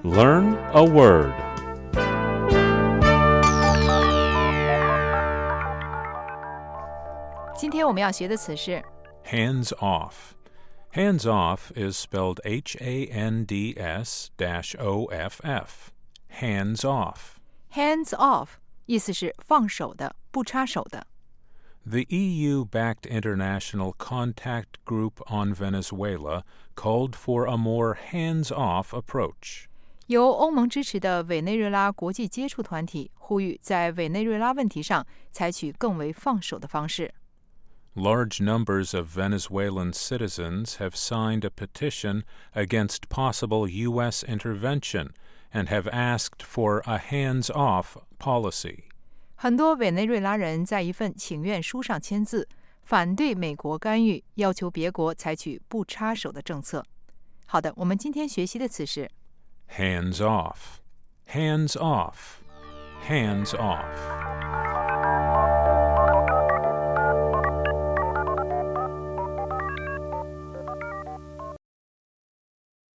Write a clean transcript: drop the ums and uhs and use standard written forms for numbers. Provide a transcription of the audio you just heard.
Learn a word. 今天我们要学的词是 Hands off. Hands off is spelled Hands-off. Hands off. hands off， 意思是放手的，不插手的。 The EU-backed International Contact Group on Venezuela called for a more hands-off approach. 由欧盟支持的委内瑞拉国际接触团体呼吁在委内瑞拉问题上采取更为放手的方式。 Large numbers of Venezuelan citizens have signed a petition against possible U.S. intervention and have asked for a hands-off policy. 很多委内瑞拉人在一份请愿书上签字，反对美国干预，要求别国采取不插手的政策。好的，我们今天学习的词是 Hands off. Hands off. Hands off.